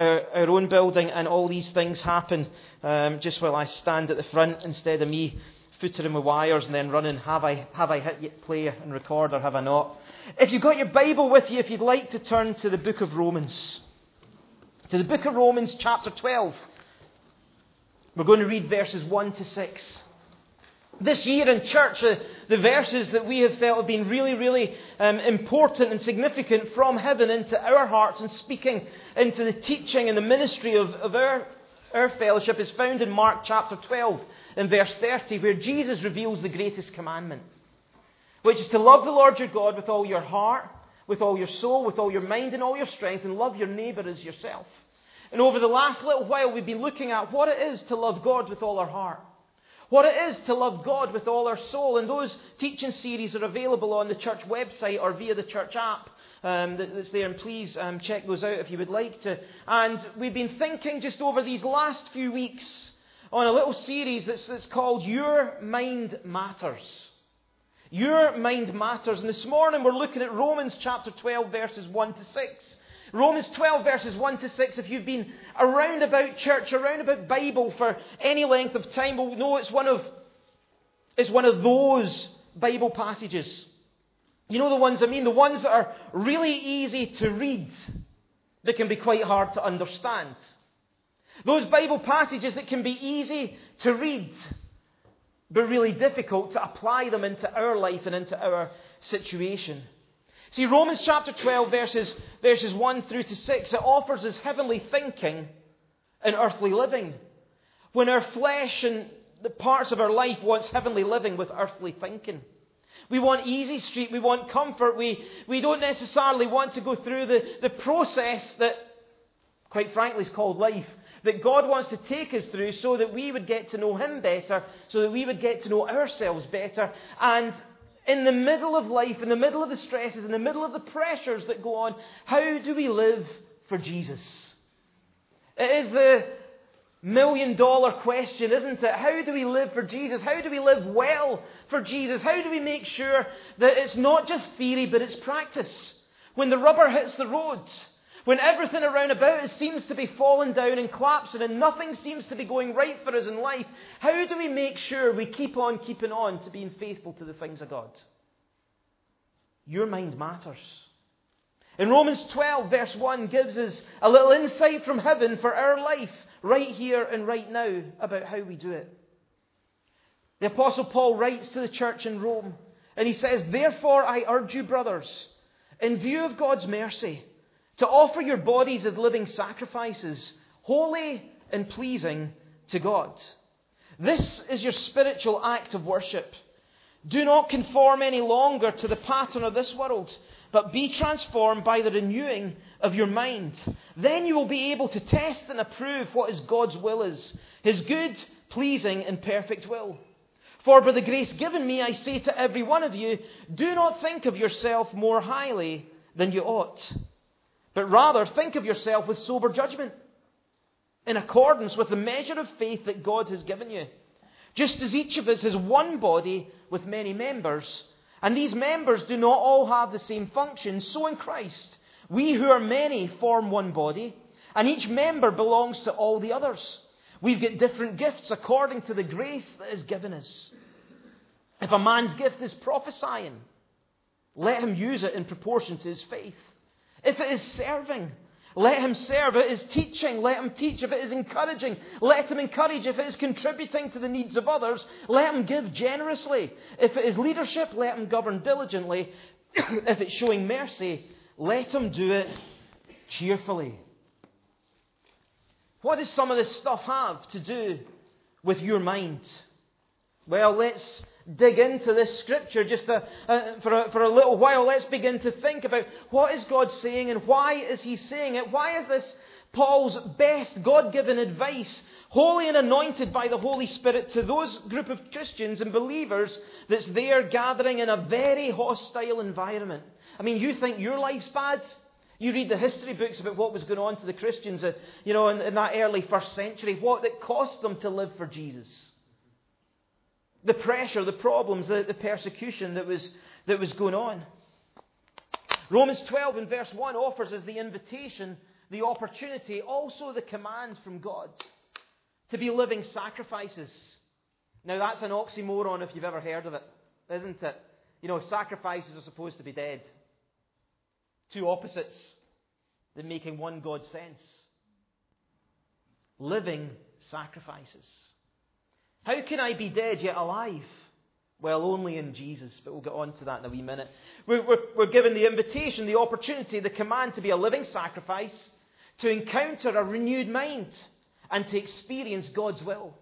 our own building, and all these things happen just while I stand at the front instead of me footering with wires and then running, have I hit play and record or have I not? If you've got your Bible with you, if you'd like to turn to the book of Romans. To the book of Romans chapter 12. We're going to read verses 1 to 6. This year in church, the verses that we have felt have been really, really important and significant from heaven into our hearts and speaking into the teaching and the ministry of our fellowship is found in Mark chapter 12 in verse 30, where Jesus reveals the greatest commandment, which is to love the Lord your God with all your heart, with all your soul, with all your mind and all your strength, and love your neighbour as yourself. And over the last little while, we've been looking at what it is to love God with all our heart. What it is to love God with all our soul. And those teaching series are available on the church website or via the church app that's there. And please check those out if you would like to. And we've been thinking just over these last few weeks on a little series that's called Your Mind Matters. Your Mind Matters. And this morning we're looking at Romans chapter 12 verses 1 to 6. Romans 12 verses 1 to 6, if you've been around about church, around about Bible for any length of time, will know it's one of those Bible passages. You know the ones I mean, the ones that are really easy to read, that can be quite hard to understand. Those Bible passages that can be easy to read, but really difficult to apply them into our life and into our situation. See, Romans chapter 12, verses 1 through to 6, it offers us heavenly thinking and earthly living. When our flesh and the parts of our life wants heavenly living with earthly thinking. We want easy street, we want comfort, we don't necessarily want to go through the process that, quite frankly, is called life. That God wants to take us through so that we would get to know Him better, so that we would get to know ourselves better, and in the middle of life, in the middle of the stresses, in the middle of the pressures that go on, how do we live for Jesus? It is the million-dollar question, isn't it? How do we live for Jesus? How do we live well for Jesus? How do we make sure that it's not just theory, but it's practice? When the rubber hits the road, when everything around about us seems to be falling down and collapsing and nothing seems to be going right for us in life, how do we make sure we keep on keeping on to being faithful to the things of God? Your mind matters. In Romans 12 verse 1 gives us a little insight from heaven for our life right here and right now about how we do it. The Apostle Paul writes to the church in Rome and he says, "Therefore I urge you, brothers, in view of God's mercy, to offer your bodies as living sacrifices, holy and pleasing to God. This is your spiritual act of worship. Do not conform any longer to the pattern of this world, but be transformed by the renewing of your mind. Then you will be able to test and approve what is God's will is, His good, pleasing and perfect will. For by the grace given me, I say to every one of you, do not think of yourself more highly than you ought, but rather think of yourself with sober judgment, in accordance with the measure of faith that God has given you. Just as each of us has one body with many members, and these members do not all have the same function, so in Christ, we who are many form one body, and each member belongs to all the others. We've got different gifts according to the grace that is given us. If a man's gift is prophesying, let him use it in proportion to his faith. If it is serving, let him serve. If it is teaching, let him teach. If it is encouraging, let him encourage. If it is contributing to the needs of others, let him give generously. If it is leadership, let him govern diligently. If it's showing mercy, let him do it cheerfully." What does some of this stuff have to do with your mind? Well, let's dig into this scripture just for a little while. Let's begin to think about what is God saying and why is He saying it? Why is this Paul's best God-given advice, holy and anointed by the Holy Spirit, to those group of Christians and believers that's there gathering in a very hostile environment? I mean, you think your life's bad? You read the history books about what was going on to the Christians, in that early first century, what it cost them to live for Jesus. The pressure, the problems, the persecution that was going on. Romans 12 and verse 1 offers us the invitation the opportunity, also the command from God to be living sacrifices. Now that's an oxymoron if you've ever heard of it, isn't it? You know, sacrifices are supposed to be dead. Two opposites that making one God sense. Living sacrifices. How can I be dead yet alive? Well, only in Jesus, but we'll get on to that in a wee minute. We're given the invitation, the opportunity, the command to be a living sacrifice, to encounter a renewed mind, and to experience God's will.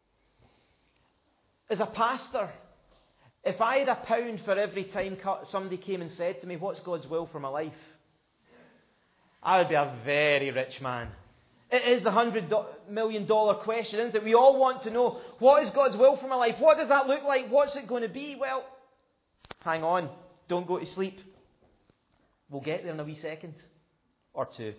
As a pastor, if I had £1 for every time somebody came and said to me, what's God's will for my life? I would be a very rich man. It is the $100 million question, isn't it? We all want to know, what is God's will for my life? What does that look like? What's it going to be? Well, hang on. Don't go to sleep. We'll get there in a wee second or two.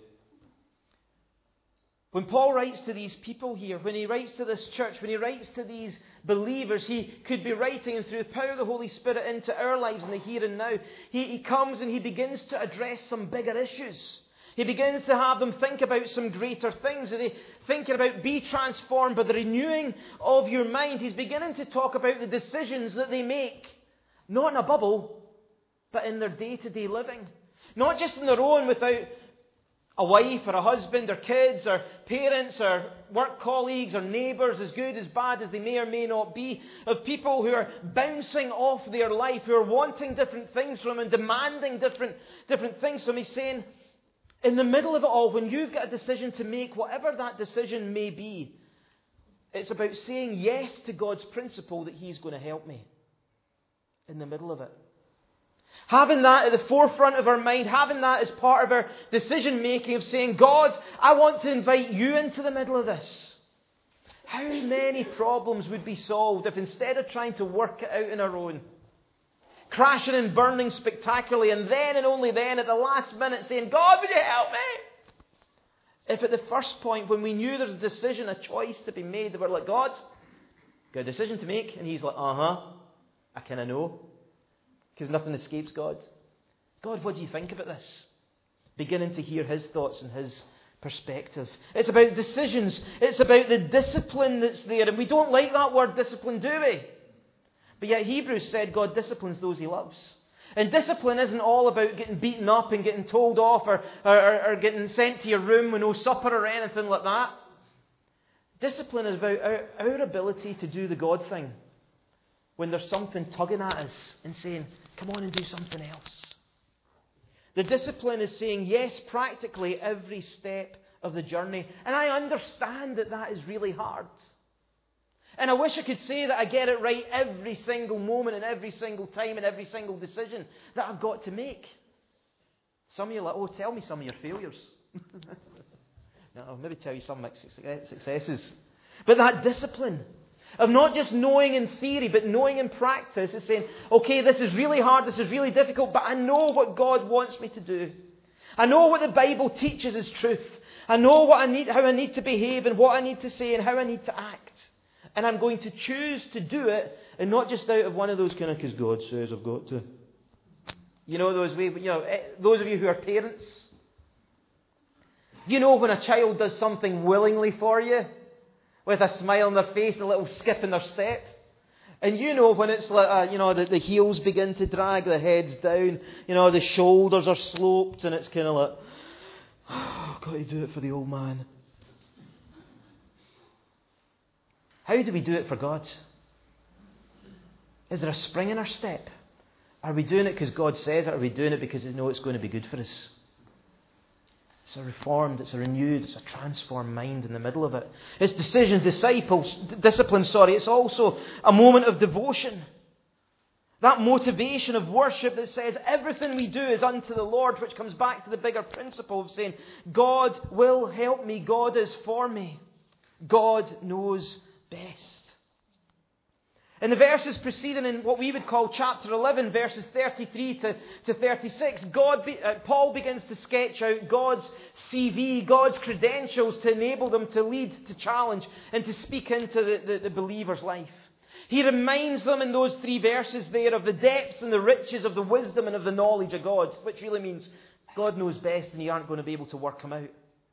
When Paul writes to these people here, when he writes to this church, when he writes to these believers, he could be writing, and through the power of the Holy Spirit, into our lives in the here and now. He comes and he begins to address some bigger issues. He begins to have them think about some greater things. They're thinking about be transformed by the renewing of your mind. He's beginning to talk about the decisions that they make. Not in a bubble, but in their day-to-day living. Not just on their own without a wife or a husband or kids or parents or work colleagues or neighbours, as good, as bad as they may or may not be, of people who are bouncing off their life, who are wanting different things from him and demanding different things from him. He's saying, in the middle of it all, when you've got a decision to make, whatever that decision may be, it's about saying yes to God's principle that He's going to help me in the middle of it. Having that at the forefront of our mind, having that as part of our decision making, of saying, God, I want to invite you into the middle of this. How many problems would be solved if instead of trying to work it out on our own, crashing and burning spectacularly, and then and only then at the last minute saying, God, would you help me? If at the first point when we knew there's a decision, a choice to be made, that we're like, God, got a decision to make, and He's like, I kind of know. Because nothing escapes God. God, what do you think about this? Beginning to hear His thoughts and His perspective. It's about decisions. It's about the discipline that's there. And we don't like that word discipline, do we? But yet Hebrews said God disciplines those He loves. And discipline isn't all about getting beaten up and getting told off or getting sent to your room with no supper or anything like that. Discipline is about our ability to do the God thing when there's something tugging at us and saying, come on and do something else. The discipline is saying yes practically every step of the journey. And I understand that is really hard. And I wish I could say that I get it right every single moment and every single time and every single decision that I've got to make. Some of you are like, oh, tell me some of your failures. No, I'll maybe tell you some of my successes. But that discipline of not just knowing in theory, but knowing in practice, is saying, okay, this is really hard, this is really difficult, but I know what God wants me to do. I know what the Bible teaches is truth. I know what I need, how I need to behave and what I need to say and how I need to act. And I'm going to choose to do it, and not just out of one of those kind of, because God says I've got to. You know those ways, those of you who are parents. You know when a child does something willingly for you, with a smile on their face and a little skip in their step. And you know when it's like, the heels begin to drag, the head's down, the shoulders are sloped, and it's kind of like, oh, I've got to do it for the old man. How do we do it for God? Is there a spring in our step? Are we doing it because God says it? Or are we doing it because we know it's going to be good for us? It's a reformed, it's a renewed, it's a transformed mind in the middle of it. It's discipline. It's also a moment of devotion. That motivation of worship that says everything we do is unto the Lord, which comes back to the bigger principle of saying, God will help me, God is for me. God knows best. In the verses preceding, in what we would call chapter 11, verses 33 to 36, Paul begins to sketch out God's CV, God's credentials to enable them to lead, to challenge, and to speak into the believer's life. He reminds them in those 3 verses there of the depths and the riches of the wisdom and of the knowledge of God, which really means God knows best and you aren't going to be able to work Him out.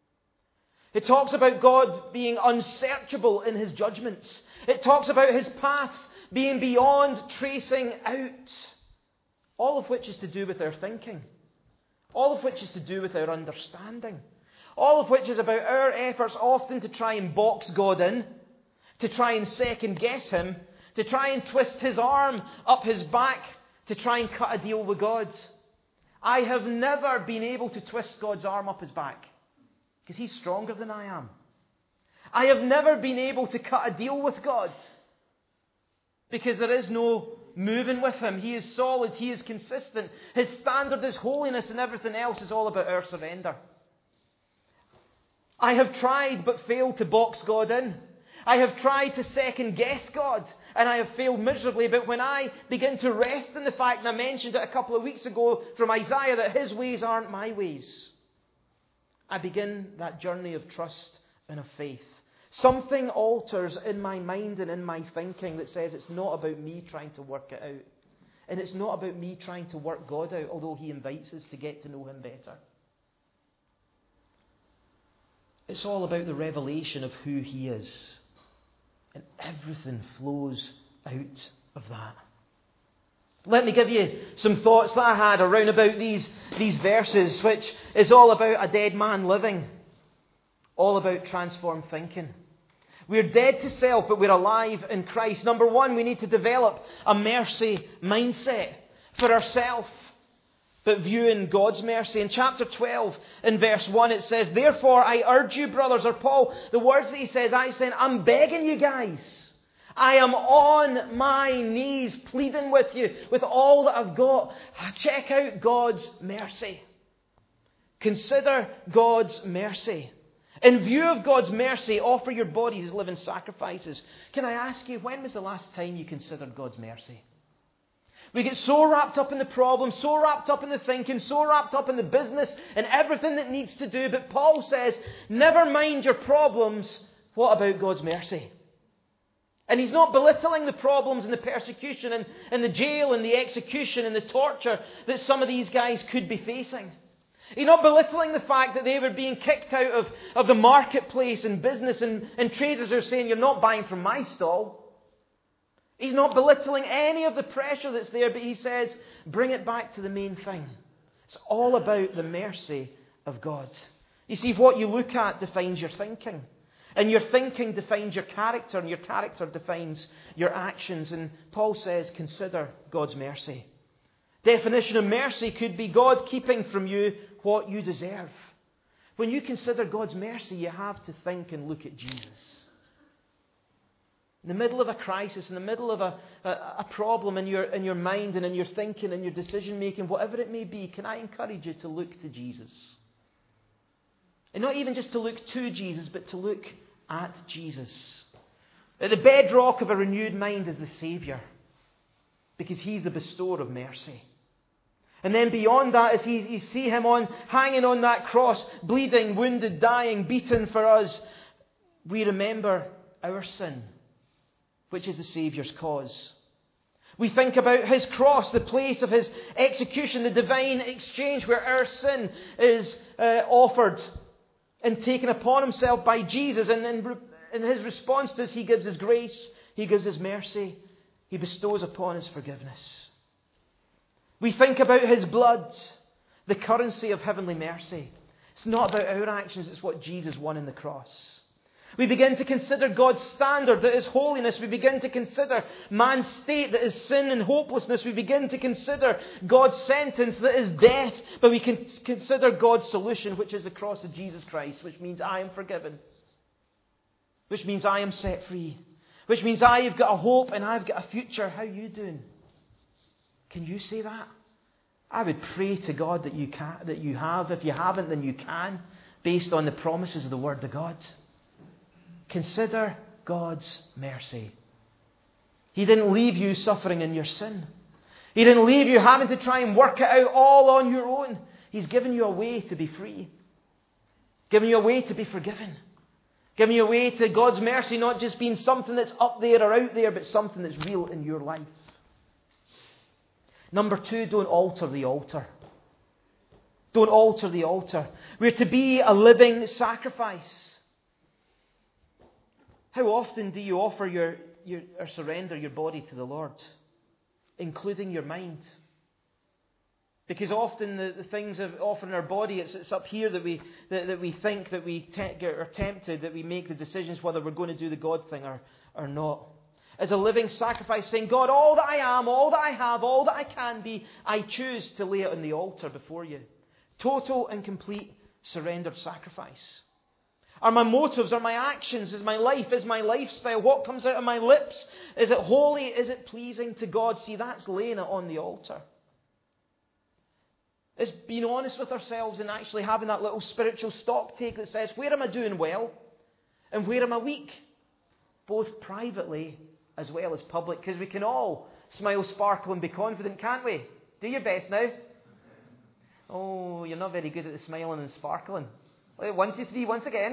It talks about God being unsearchable in His judgments. It talks about His paths being beyond tracing out. All of which is to do with our thinking. All of which is to do with our understanding. All of which is about our efforts often to try and box God in, to try and second guess Him, to try and twist His arm up His back, to try and cut a deal with God. I have never been able to twist God's arm up His back, because He's stronger than I am. I have never been able to cut a deal with God, because there is no moving with Him. He is solid. He is consistent. His standard is holiness, and everything else is all about our surrender. I have tried but failed to box God in. I have tried to second guess God, and I have failed miserably. But when I begin to rest in the fact, and I mentioned it a couple of weeks ago from Isaiah, that His ways aren't my ways, I begin that journey of trust and of faith. Something alters in my mind and in my thinking that says it's not about me trying to work it out. And it's not about me trying to work God out, although He invites us to get to know Him better. It's all about the revelation of who He is. And everything flows out of that. Let me give you some thoughts that I had around about these verses, which is all about a dead man living. All about transformed thinking. We're dead to self, but we're alive in Christ. Number one, we need to develop a mercy mindset for ourselves, but viewing God's mercy. In chapter 12, in verse 1, it says, "Therefore I urge you, brothers," or Paul, the words that he says, I'm begging you guys. I am on my knees pleading with you, with all that I've got. Check out God's mercy. Consider God's mercy. In view of God's mercy, offer your bodies as living sacrifices. Can I ask you, when was the last time you considered God's mercy? We get so wrapped up in the problem, so wrapped up in the thinking, so wrapped up in the business and everything that needs to do. But Paul says, never mind your problems. What about God's mercy? And he's not belittling the problems and the persecution and the jail and the execution and the torture that some of these guys could be facing. He's not belittling the fact that they were being kicked out of the marketplace and business and traders are saying, you're not buying from my stall. He's not belittling any of the pressure that's there, but he says, bring it back to the main thing. It's all about the mercy of God. You see, what you look at defines your thinking. And your thinking defines your character, and your character defines your actions. And Paul says, consider God's mercy. Definition of mercy could be God keeping from you what you deserve. When you consider God's mercy, you have to think and look at Jesus. In the middle of a crisis, in the middle of a problem in your mind and in your thinking and your decision making, whatever it may be, can I encourage you to look to Jesus? And not even just to look to Jesus, but to look at Jesus. At the bedrock of a renewed mind is the Saviour, because He's the bestower of mercy. And then beyond that, as you see Him hanging on that cross, bleeding, wounded, dying, beaten for us, we remember our sin, which is the Saviour's cause. We think about His cross, the place of His execution, the divine exchange where our sin is offered and taken upon Himself by Jesus. And in His response to us, He gives His grace, He gives His mercy, He bestows upon us forgiveness. We think about His blood, the currency of heavenly mercy. It's not about our actions, it's what Jesus won in the cross. We begin to consider God's standard, that is holiness. We begin to consider man's state, that is sin and hopelessness. We begin to consider God's sentence, that is death. But we can consider God's solution, which is the cross of Jesus Christ, which means I am forgiven, which means I am set free, which means I have got a hope and I've got a future. How are you doing? Can you say that? I would pray to God that you can, that you have. If you haven't, then you can, based on the promises of the Word of God. Consider God's mercy. He didn't leave you suffering in your sin. He didn't leave you having to try and work it out all on your own. He's given you a way to be free. Given you a way to be forgiven. Given you a way to God's mercy not just being something that's up there or out there, but something that's real in your life. Number 2, don't alter the altar. Don't alter the altar. We're to be a living sacrifice. How often do you offer or surrender your body to the Lord, including your mind? Because often the things often in our body, it's up here that we think that we are tempted, that we make the decisions whether we're going to do the God thing or not. As a living sacrifice, saying, God, all that I am, all that I have, all that I can be, I choose to lay it on the altar before you. Total and complete surrendered sacrifice. Are my motives, are my actions, is my life, is my lifestyle, what comes out of my lips? Is it holy? Is it pleasing to God? See, that's laying it on the altar. It's being honest with ourselves and actually having that little spiritual stock take that says, where am I doing well? And where am I weak? Both privately as well as public. Because we can all smile, sparkle and be confident, can't we? Do your best now. Oh, you're not very good at the smiling and sparkling. 1, 2, 3, once again.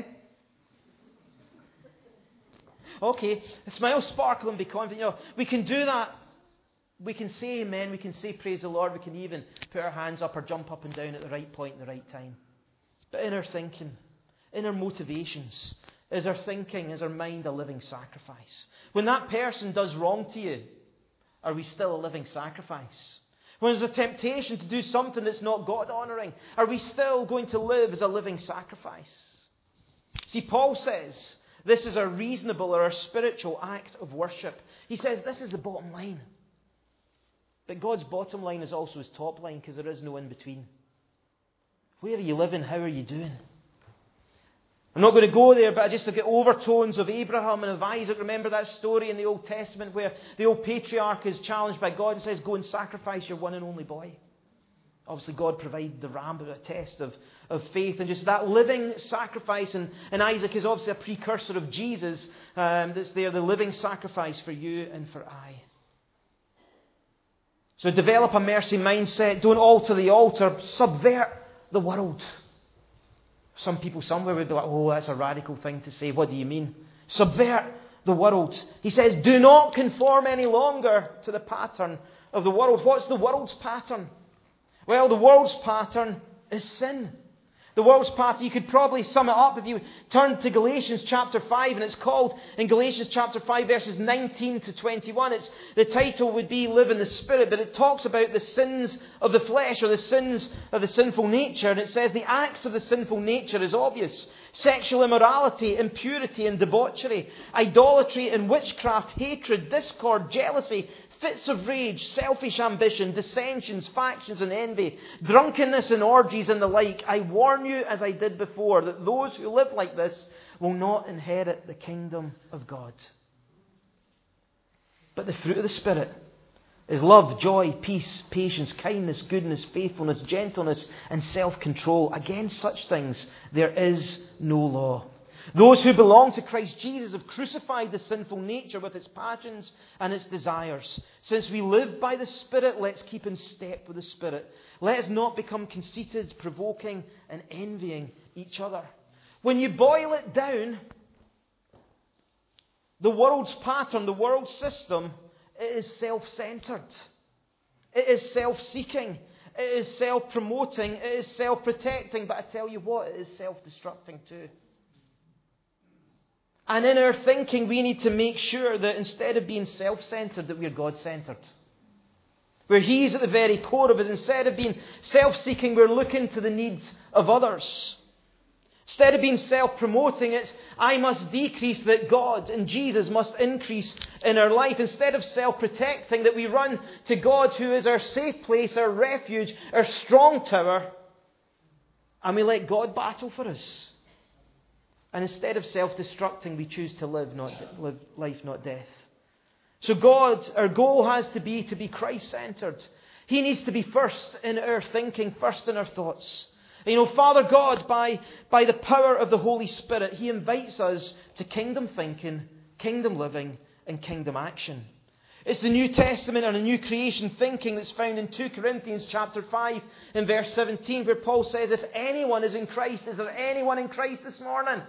Okay, smile, sparkle and be confident. We can do that. We can say amen, we can say praise the Lord, we can even put our hands up or jump up and down at the right point at the right time. But in our thinking, in our motivations, is our thinking, is our mind a living sacrifice? When that person does wrong to you, are we still a living sacrifice? When there's a temptation to do something that's not God-honouring, are we still going to live as a living sacrifice? See, Paul says this is a reasonable or a spiritual act of worship. He says this is the bottom line. But God's bottom line is also His top line because there is no in-between. Where are you living? How are you doing? I'm not going to go there, but I just look at overtones of Abraham and of Isaac. Remember that story in the Old Testament where the old patriarch is challenged by God and says, go and sacrifice your one and only boy. Obviously God provided the ram, but a test of faith and just that living sacrifice. And Isaac is obviously a precursor of Jesus that's there, the living sacrifice for you and for I. So develop a mercy mindset. Don't alter the altar. Subvert the world. Some people somewhere would be like, oh, that's a radical thing to say. What do you mean? Subvert the world. He says, do not conform any longer to the pattern of the world. What's the world's pattern? Well, the world's pattern is sin. The world's pattern, you could probably sum it up if you turn to Galatians chapter 5, and it's called, in Galatians chapter 5, verses 19 to 21, the title would be Live in the Spirit, but it talks about the sins of the flesh, or the sins of the sinful nature, and it says the acts of the sinful nature is obvious. Sexual immorality, impurity and debauchery, idolatry and witchcraft, hatred, discord, jealousy, fits of rage, selfish ambition, dissensions, factions and envy, drunkenness and orgies and the like. I warn you, as I did before, that those who live like this will not inherit the kingdom of God. But the fruit of the Spirit is love, joy, peace, patience, kindness, goodness, faithfulness, gentleness and self-control. Against such things there is no law. Those who belong to Christ Jesus have crucified the sinful nature with its passions and its desires. Since we live by the Spirit, let's keep in step with the Spirit. Let us not become conceited, provoking and envying each other. When you boil it down, the world's pattern, the world's system, it is self-centered. It is self-seeking. It is self-promoting. It is self-protecting. But I tell you what, it is self-destructing too. And in our thinking, we need to make sure that instead of being self-centered, that we're God-centered. Where He's at the very core of us. Instead of being self-seeking, we're looking to the needs of others. Instead of being self-promoting, it's I must decrease that God and Jesus must increase in our life. Instead of self-protecting, that we run to God who is our safe place, our refuge, our strong tower. And we let God battle for us. And instead of self-destructing, we choose to live life, not death. So our goal has to be Christ-centered. He needs to be first in our thinking, first in our thoughts. And Father God, by the power of the Holy Spirit, He invites us to kingdom thinking, kingdom living, and kingdom action. It's the New Testament and a new creation thinking that's found in 2 Corinthians chapter 5 and verse 17, where Paul says, if anyone is in Christ, is there anyone in Christ this morning?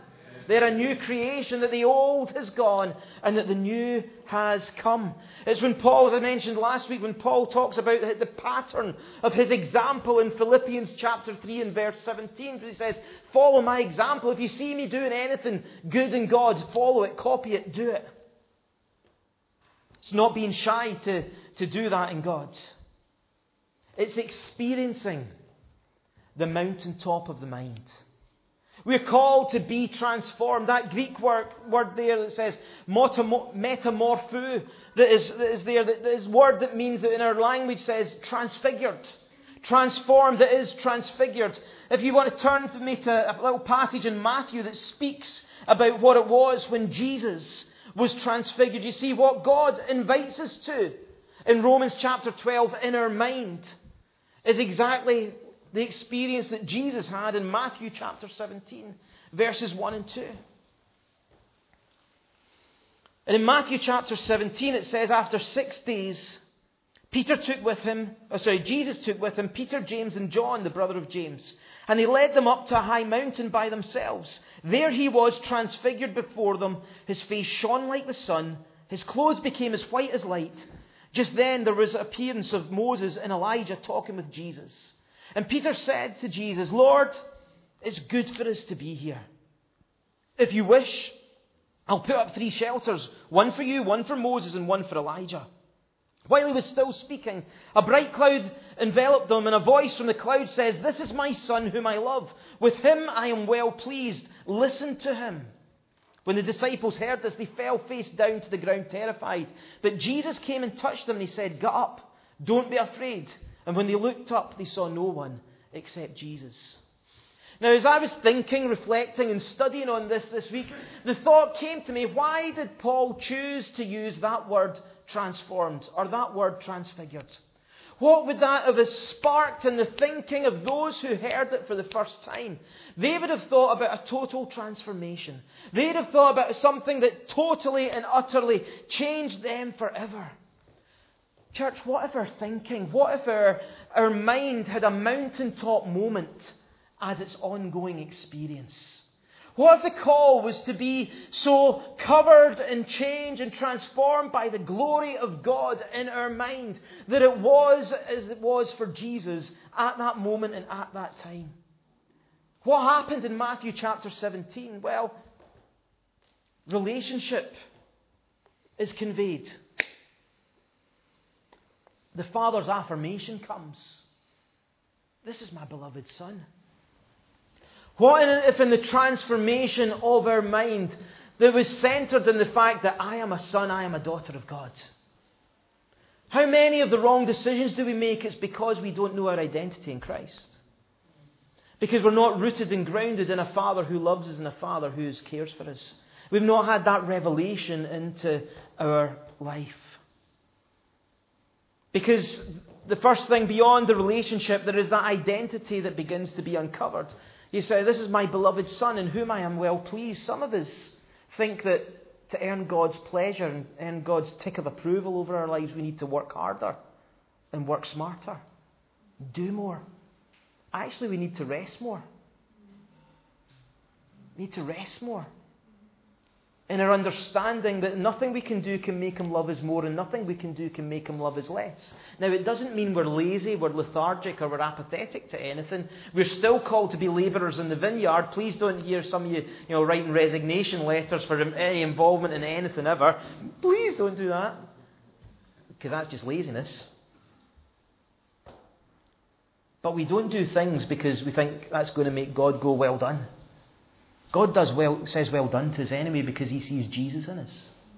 They're a new creation, that the old has gone and that the new has come. It's when Paul, as I mentioned last week, when Paul talks about the pattern of his example in Philippians chapter 3 and verse 17, he says, follow my example. If you see me doing anything good in God, follow it, copy it, do it. It's not being shy to do that in God. It's experiencing the mountaintop of the mind. We're called to be transformed. That Greek word there that says metamorpho, that is there, this word that means that in our language says transfigured. Transformed, that is transfigured. If you want to turn to me to a little passage in Matthew that speaks about what it was when Jesus was transfigured. You see, what God invites us to in Romans chapter 12 in our mind is exactly the experience that Jesus had in Matthew chapter 17, verses 1 and 2. And in Matthew chapter 17 it says, after 6 days, Jesus took with him Peter, James and John, the brother of James. And he led them up to a high mountain by themselves. There he was transfigured before them. His face shone like the sun. His clothes became as white as light. Just then there was an appearance of Moses and Elijah talking with Jesus. And Peter said to Jesus, Lord, it's good for us to be here. If you wish, I'll put up 3 shelters. One for you, one for Moses, and one for Elijah. While he was still speaking, a bright cloud enveloped them, and a voice from the cloud says, this is my son whom I love. With him I am well pleased. Listen to him. When the disciples heard this, they fell face down to the ground terrified. But Jesus came and touched them and he said, get up, don't be afraid. And when they looked up, they saw no one except Jesus. Now, as I was thinking, reflecting and studying on this week, the thought came to me, why did Paul choose to use that word transformed or that word transfigured? What would that have sparked in the thinking of those who heard it for the first time? They would have thought about a total transformation. They'd have thought about something that totally and utterly changed them forever. Church, what if our thinking, what if our mind had a mountaintop moment as its ongoing experience? What if the call was to be so covered and changed and transformed by the glory of God in our mind that it was as it was for Jesus at that moment and at that time? What happened in Matthew chapter 17? Well, relationship is conveyed. The Father's affirmation comes. This is my beloved Son. What if in the transformation of our mind that was centred in the fact that I am a son, I am a daughter of God? How many of the wrong decisions do we make? It's because we don't know our identity in Christ. Because we're not rooted and grounded in a Father who loves us and a Father who cares for us. We've not had that revelation into our life. Because the first thing beyond the relationship, there is that identity that begins to be uncovered. You say, this is my beloved Son in whom I am well pleased. Some of us think that to earn God's pleasure and earn God's tick of approval over our lives, we need to work harder and work smarter. Do more. Actually, we need to rest more. We need to rest more. In our understanding that nothing we can do can make Him love us more and nothing we can do can make Him love us less. Now, it doesn't mean we're lazy, we're lethargic or we're apathetic to anything. We're still called to be labourers in the vineyard. Please don't hear some of you writing resignation letters for any involvement in anything ever. Please don't do that. Because that's just laziness. But we don't do things because we think that's going to make God go, well done. God says well done to His enemy because He sees Jesus in us.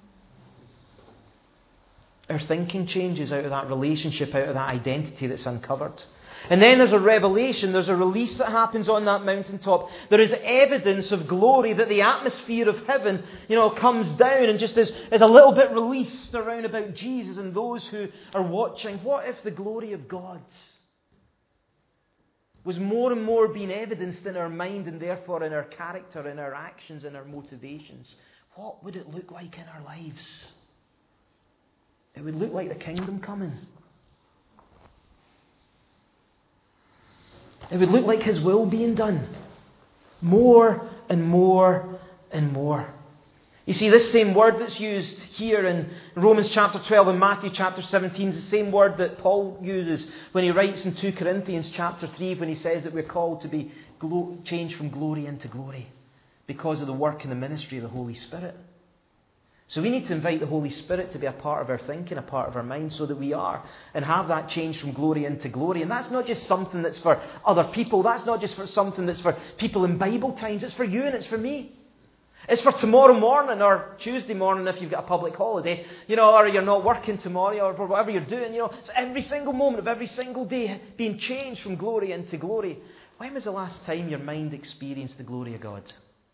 Our thinking changes out of that relationship, out of that identity that's uncovered. And then there's a revelation, there's a release that happens on that mountaintop. There is evidence of glory that the atmosphere of heaven, comes down and just is a little bit released around about Jesus and those who are watching. What if the glory of God was more and more being evidenced in our mind and therefore in our character, in our actions, in our motivations? What would it look like in our lives? It would look like the kingdom coming. It would look like His will being done. More and more and more. You see, this same word that's used here in Romans chapter 12 and Matthew chapter 17 is the same word that Paul uses when he writes in 2 Corinthians chapter 3 when he says that we're called to be changed from glory into glory because of the work and the ministry of the Holy Spirit. So we need to invite the Holy Spirit to be a part of our thinking, a part of our mind, so that we are and have that change from glory into glory. And that's not just something that's for other people. That's not just for something that's for people in Bible times. It's for you and it's for me. It's for tomorrow morning or Tuesday morning if you've got a public holiday, or you're not working tomorrow or whatever you're doing. It's every single moment of every single day being changed from glory into glory. When was the last time your mind experienced the glory of God?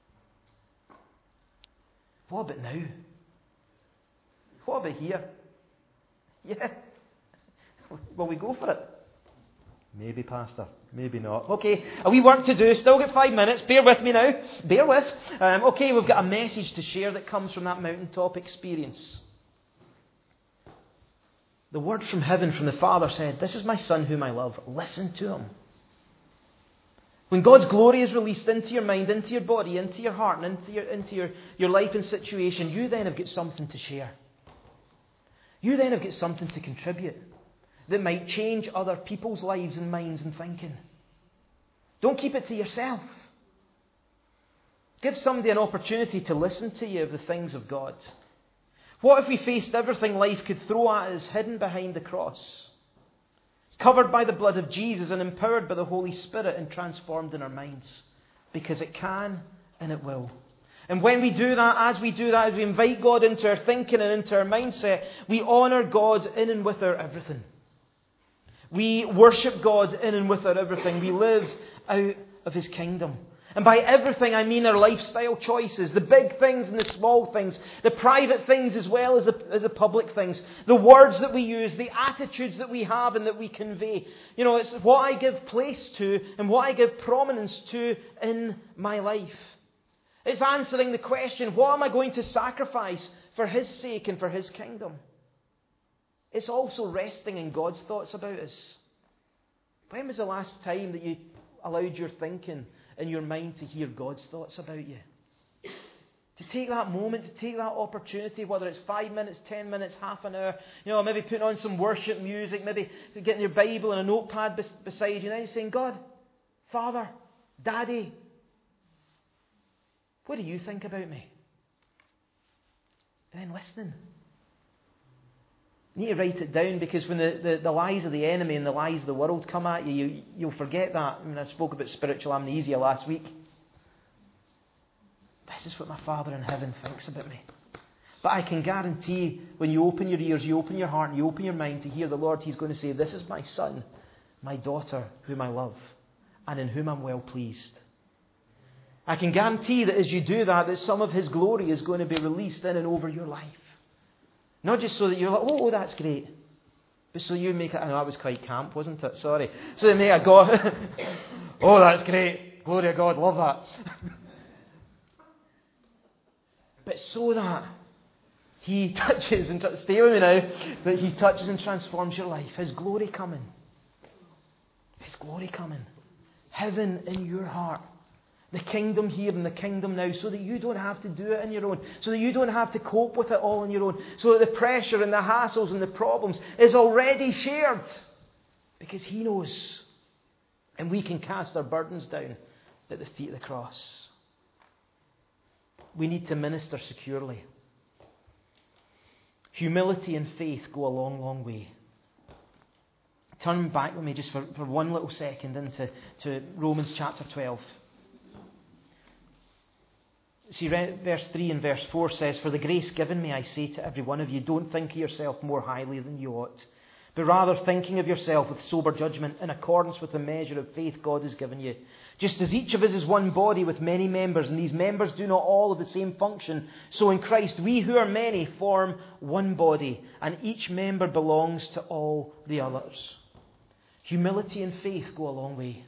What about now? What about here? Yeah. Will we go for it? Maybe, Pastor. Maybe not. Okay, a wee work to do. Still got 5 minutes. Bear with me now. Bear with. Okay, we've got a message to share that comes from that mountaintop experience. The word from heaven from the Father said, "This is my Son whom I love. Listen to him." When God's glory is released into your mind, into your body, into your heart, and into your life and situation, you then have got something to share. You then have got something to contribute that might change other people's lives and minds and thinking. Don't keep it to yourself. Give somebody an opportunity to listen to you of the things of God. What if we faced everything life could throw at us hidden behind the cross, covered by the blood of Jesus and empowered by the Holy Spirit and transformed in our minds? Because it can and it will. And when we do that, as we invite God into our thinking and into our mindset, we honour God in and with our everything. We worship God in and with our everything. We live out of His kingdom. And by everything, I mean our lifestyle choices, the big things and the small things, the private things as well as the public things, the words that we use, the attitudes that we have and that we convey. It's what I give place to and what I give prominence to in my life. It's answering the question, what am I going to sacrifice for His sake and for His kingdom? It's also resting in God's thoughts about us. When was the last time that you allowed your thinking and your mind to hear God's thoughts about you? To take that moment, to take that opportunity, whether it's 5 minutes, 10 minutes, half an hour, maybe putting on some worship music, maybe getting your Bible and a notepad beside you, and then saying, God, Father, Daddy, what do you think about me? And then listening. You need to write it down, because when the lies of the enemy and the lies of the world come at you, you'll forget that. I spoke about spiritual amnesia last week. This is what my Father in heaven thinks about me. But I can guarantee when you open your ears, you open your heart, and you open your mind to hear the Lord, He's going to say, this is my Son, my daughter, whom I love, and in whom I'm well pleased. I can guarantee that as you do that some of His glory is going to be released in and over your life. Not just so that you're like, oh, that's great. But so you make it, I know that was quite camp, wasn't it? Sorry. So they make a God, oh, that's great. Glory to God, love that. But so that He touches and, stay with me now, that He touches and transforms your life. His glory coming. His glory coming. Heaven in your heart. The kingdom here and the kingdom now, so that you don't have to do it on your own, so that you don't have to cope with it all on your own, so that the pressure and the hassles and the problems is already shared, because He knows, and we can cast our burdens down at the feet of the cross. We need to minister securely. Humility and faith go a long, long way. Turn back with me just for one little second into Romans chapter 12. See, verse 3 and verse 4 says, "For the grace given me, I say to every one of you, don't think of yourself more highly than you ought, but rather thinking of yourself with sober judgment in accordance with the measure of faith God has given you. Just as each of us is one body with many members, and these members do not all have the same function, so in Christ we who are many form one body, and each member belongs to all the others." Humility and faith go a long way.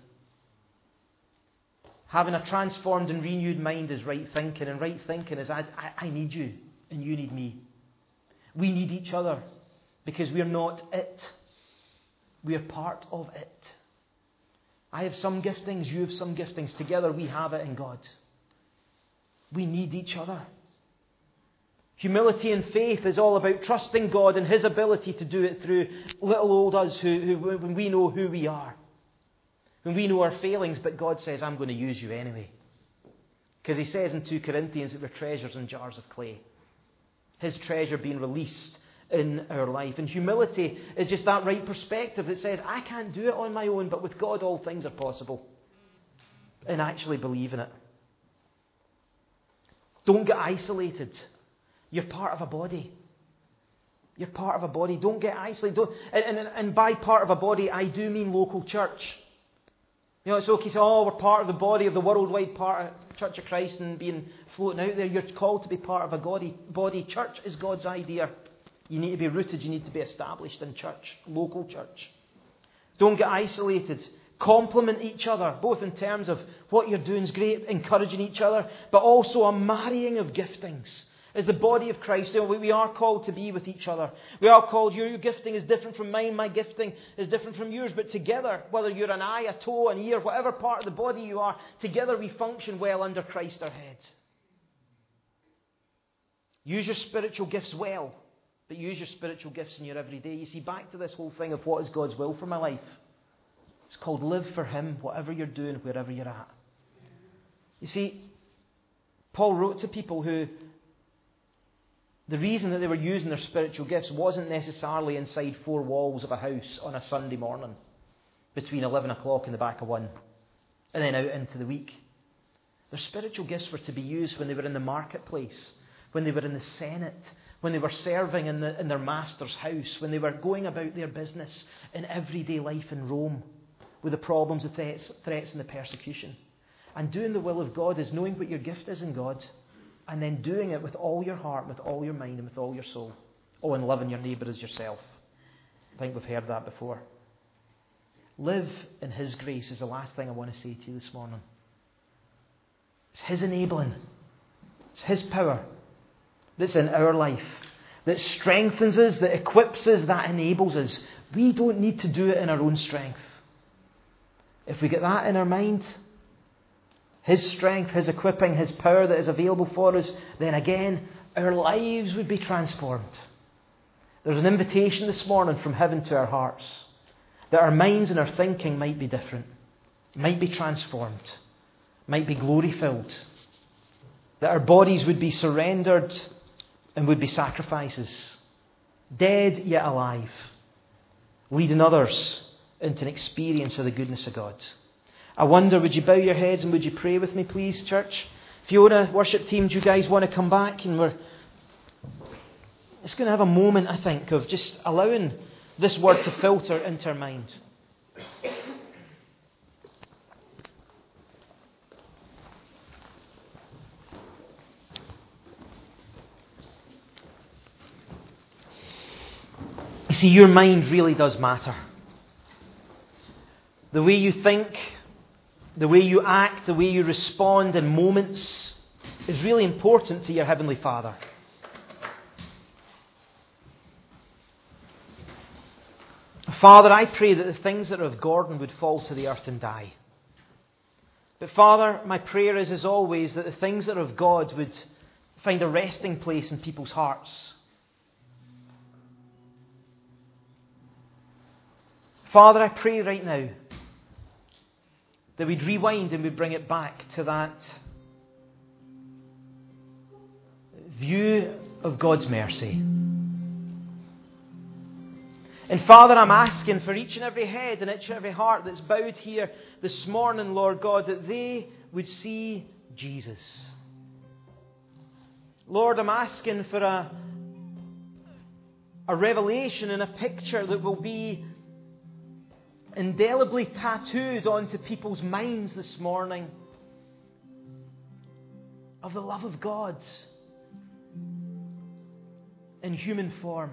Having a transformed and renewed mind is right thinking, and right thinking is I need you and you need me. We need each other because we are not it. We are part of it. I have some giftings, you have some giftings. Together we have it in God. We need each other. Humility and faith is all about trusting God and His ability to do it through little old us who when we know who we are. When we know our failings, but God says, I'm going to use you anyway. Because He says in 2 Corinthians that we're treasures in jars of clay. His treasure being released in our life. And humility is just that right perspective that says, I can't do it on my own, but with God all things are possible. And actually believe in it. Don't get isolated. You're part of a body. You're part of a body. Don't get isolated. And by part of a body, I do mean local church. You know, it's okay to say, we're part of the body of the worldwide part of Church of Christ and being floating out there. You're called to be part of a body. Church is God's idea. You need to be rooted. You need to be established in church, local church. Don't get isolated. Complement each other, both in terms of what you're doing is great, encouraging each other, but also a marrying of giftings. As the body of Christ, we are called to be with each other. We are called, your gifting is different from mine, my gifting is different from yours, but together, whether you're an eye, a toe, an ear, whatever part of the body you are, together we function well under Christ our head. Use your spiritual gifts well, but use your spiritual gifts in your everyday. You see, back to this whole thing of what is God's will for my life. It's called live for Him, whatever you're doing, wherever you're at. You see, Paul wrote to people who, the reason that they were using their spiritual gifts wasn't necessarily inside four walls of a house on a Sunday morning between 11 o'clock and the back of 1 and then out into the week. Their spiritual gifts were to be used when they were in the marketplace, when they were in the Senate, when they were serving in their master's house, when they were going about their business in everyday life in Rome with the problems, the threats and the persecution. And doing the will of God is knowing what your gift is in God, and then doing it with all your heart, with all your mind, and with all your soul. Oh, and loving your neighbour as yourself. I think we've heard that before. Live in His grace is the last thing I want to say to you this morning. It's His enabling. It's His power that's in our life, that strengthens us, that equips us, that enables us. We don't need to do it in our own strength. If we get that in our mind, His strength, His equipping, His power that is available for us, then again, our lives would be transformed. There's an invitation this morning from heaven to our hearts that our minds and our thinking might be different, might be transformed, might be glory-filled, that our bodies would be surrendered and would be sacrifices, dead yet alive, leading others into an experience of the goodness of God. I wonder, would you bow your heads and would you pray with me, please, church? Fiona, worship team, do you guys want to come back? And we're just going to have a moment, I think, of just allowing this word to filter into our mind. You see, your mind really does matter. The way you think, the way you act, the way you respond in moments is really important to your Heavenly Father. Father, I pray that the things that are of Gordon would fall to the earth and die. But Father, my prayer is, as always, that the things that are of God would find a resting place in people's hearts. Father, I pray right now that we'd rewind and we'd bring it back to that view of God's mercy. And Father, I'm asking for each and every head and each and every heart that's bowed here this morning, Lord God, that they would see Jesus. Lord, I'm asking for a revelation and a picture that will be indelibly tattooed onto people's minds this morning of the love of God in human form.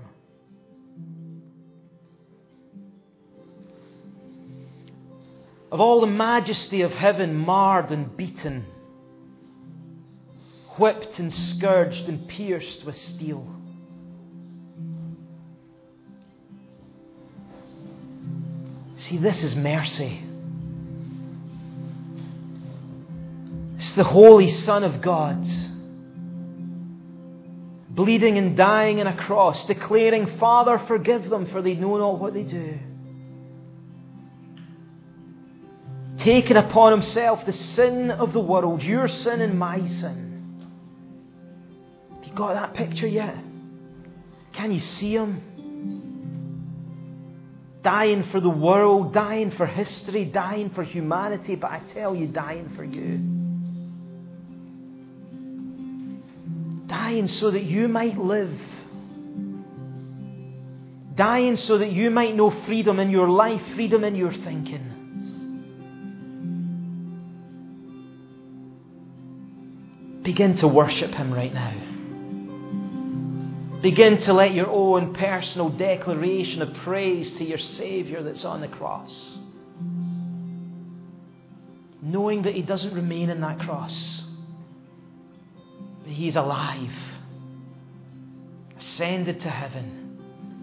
Of all the majesty of heaven marred and beaten, whipped and scourged and pierced with steel. See, this is mercy. It's the Holy Son of God bleeding and dying on a cross, declaring, Father, forgive them, for they know not what they do. Taking upon Himself the sin of the world, your sin and my sin. Have you got that picture yet? Can you see Him? Dying for the world, dying for history, dying for humanity, but I tell you, dying for you. Dying so that you might live. Dying so that you might know freedom in your life, freedom in your thinking. Begin to worship Him right now. Begin to let your own personal declaration of praise to your Saviour that's on the cross. Knowing that He doesn't remain in that cross. That He's alive. Ascended to heaven.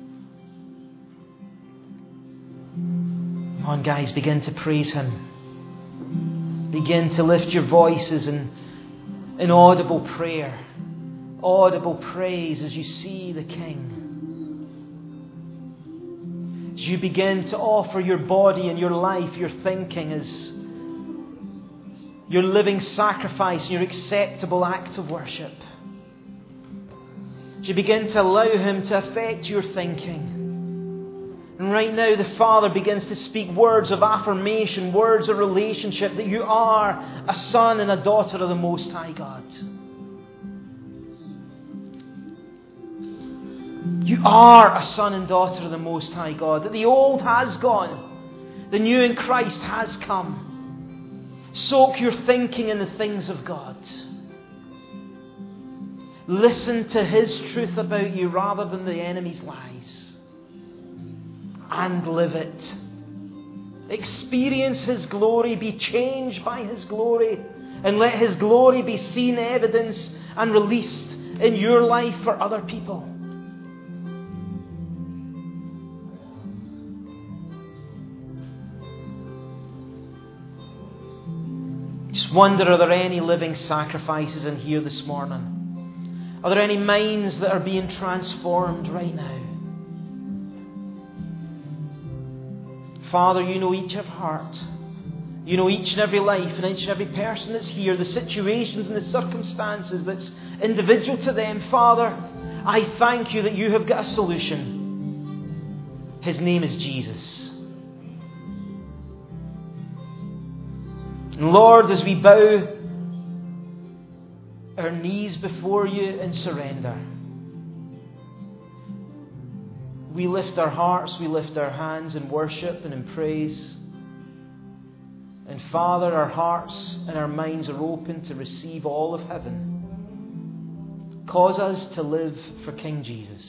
Come on, guys, begin to praise Him. Begin to lift your voices in audible prayer. Audible praise as you see the King. As you begin to offer your body and your life, your thinking as your living sacrifice, your acceptable act of worship. As you begin to allow Him to affect your thinking. And right now the Father begins to speak words of affirmation, words of relationship, that you are a son and a daughter of the Most High God. You are a son and daughter of the Most High God. That the old has gone. The new in Christ has come. Soak your thinking in the things of God. Listen to His truth about you rather than the enemy's lies. And live it. Experience His glory. Be changed by His glory. And let His glory be seen, evidenced and released in your life for other people. Wonder, are there any living sacrifices in here this morning? Are there any minds that are being transformed right now? Father, you know each of heart. You know each and every life and each and every person that's here, the situations and the circumstances that's individual to them. Father, I thank you that you have got a solution. His name is Jesus. And Lord, as we bow our knees before you in surrender, we lift our hearts, we lift our hands in worship and in praise. And Father, our hearts and our minds are open to receive all of heaven. Cause us to live for King Jesus.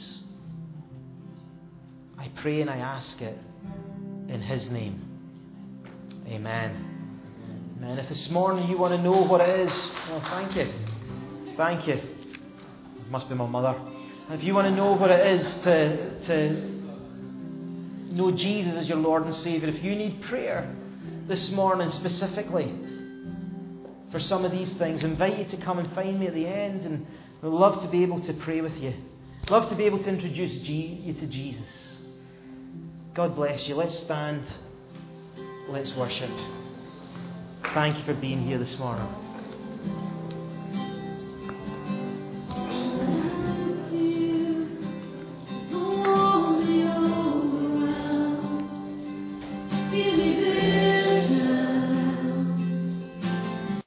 I pray and I ask it in His name. Amen. And if this morning you want to know what it is, well, thank you. Thank you. It must be my mother. And if you want to know what it is to know Jesus as your Lord and Saviour, if you need prayer this morning specifically for some of these things, I invite you to come and find me at the end, and we'd love to be able to pray with you. Love to be able to introduce you to Jesus. God bless you. Let's stand. Let's worship. Thank you for being here this morning.